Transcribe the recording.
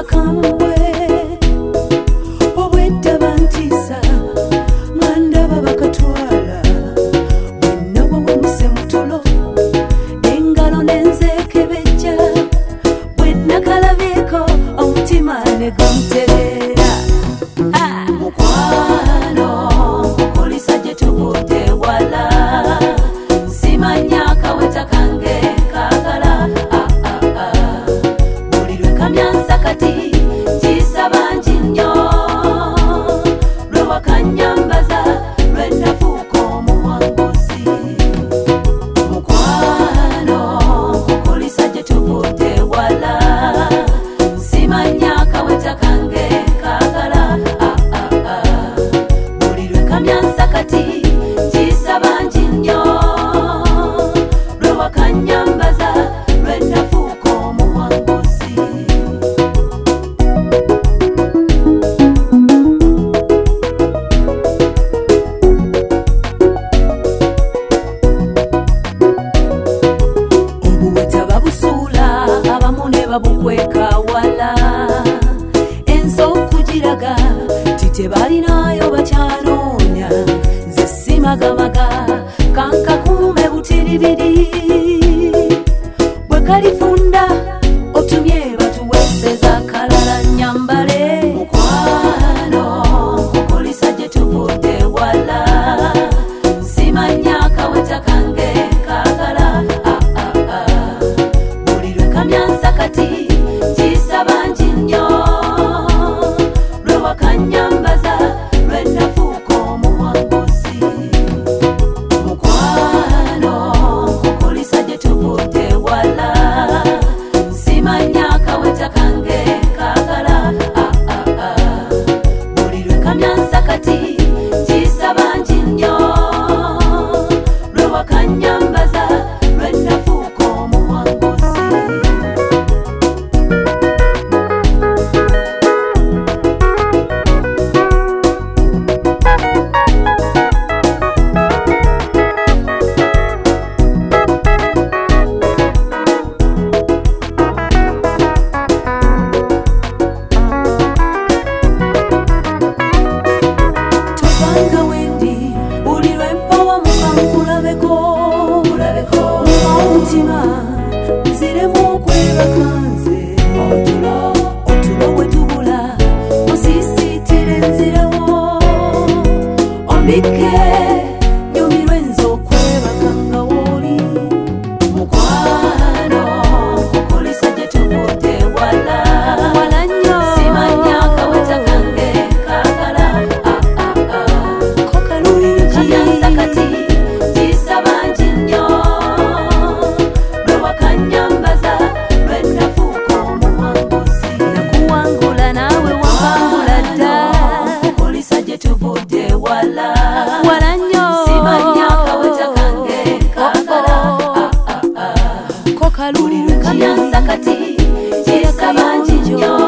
bakambwe obwedda bantisa mwandaba bakatwala bwennawa wamuse mutulo engalo nenzekebejja bwennakalabiko omutima neguntereera mukwano kukulisa gye tuvudde wala simanya akaweta kange kaagala buli lwekamyansa kati kisaba ngi nnyo lwe wakanyambaza lwe nafuuka omuwanguzi mukwano kukulisa gye tuvudde wala simanya akaweta kange kaagala buli lwekamyansa kati kisaba ngi nnyo lwe wakanyambaza lwe nafuuka omuwanguzi obuweta babusuula abamu ne babukweka wala ensi okugiraga titebalinayo bakyanoonya nze simagamaga kankakuume butiribiri bwe kalifunda otumye batuweeseza kalala nyambale mukwano kukulisa gye tuvudde wala simanya akaweta kange kaagala buli lwekamyansa kati kisaba ngi nnyo lwe wakanyambaza lwe nafuuka omuwanguzi mukwano kukulisa gye tuvudde wala simanya akaweta kange kaagala buli lwekamyansa kati kisaba ngi nnyo lwe wakanyambaza lwe nafuuka omuwanguzi tubanga wendi buli lwempawa mukankulabeko omutima nziremu okwebaka nze otulo bwe tubula osiisiitire nzirewo ombike nyumirwe nze okwebaka nga wooli mukwano kukulisa gye tuvudde wala nnyo simanya akaweta kange kaagala kamyansa kati kisaba ngi nnyo lwe wakanyambaza lwe nafuuka omuwanguzi nakuwangula naawe wawangula dda kukulisa gye tuvudde wala nnyo simanya akaweta kange kaagala buli lwekamyansa kati kisaba ngi nnyo